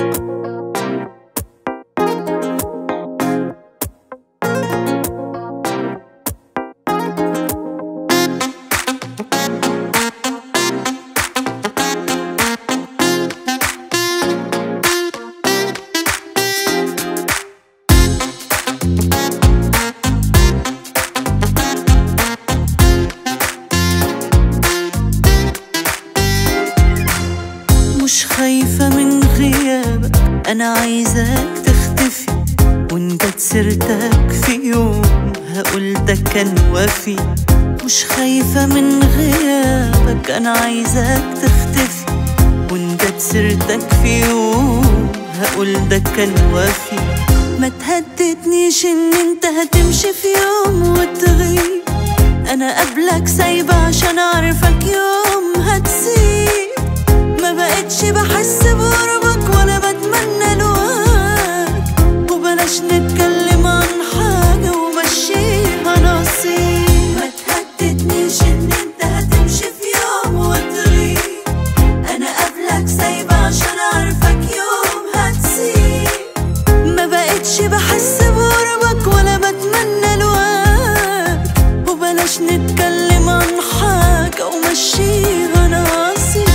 مش خايفة من غيابك، أنا عايزاك تختفي، وإن جت سيرتك في يوم هقول ده كان وفي. مش خايفة من غيابك، أنا عايزاك تختفي، وإن جت سيرتك في يوم هقول ده كان وفي. ما تهددنيش إن أنت هتمشي في يوم وتغيب، أنا قبلك سايبة عشان أعرفك يوم هتسيب. ما بقتش بحس بقربك ولا بتمنى لقاك، وبلاش نتكلم عن حاجة ومشيها نصيب. ما تهددنيش إن أنت هتمشي في يوم وتغيب، أنا قبلك سايبة عشان أعرفك يوم هتسيب. ما بقتش بحس بقربك ولا بتمنى لقاك، وبلاش نتكلم عن حاجة ومشيها نصيب.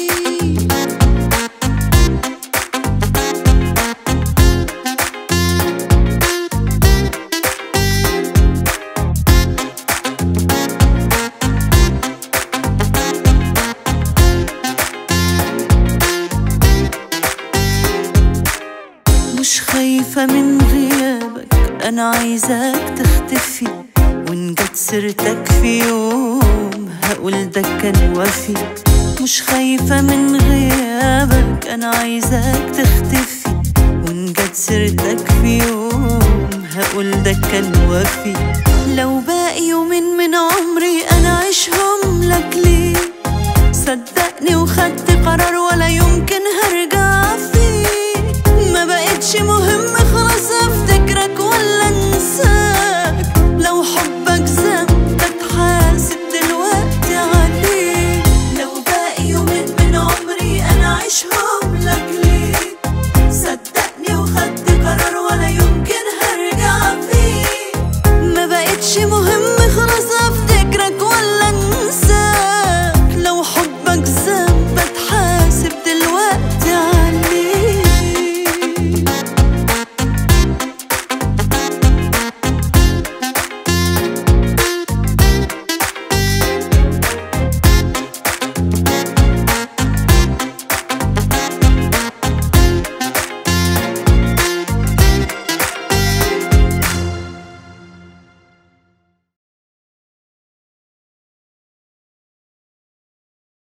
مش خايفة من غيابك، أنا عايزاك تختفي، وإن جت سيرتك في يوم هقول ده كان وفي. مش خايفة من غيابك، أنا عايزاك تختفي، وإن جت سيرتك في يوم هقول ده كان وفي. لو باقي يومين من عمري أنا عيشهم لك ليه، صدقني وخدت قرار ولا يمكن هرجع فيه. ما بقتش مهم خلاص افتكرك ولا انساك، لو حبك ذنب تتحاسب دلوقتي عليه. لو باقي يومين من عمري انا عيشهم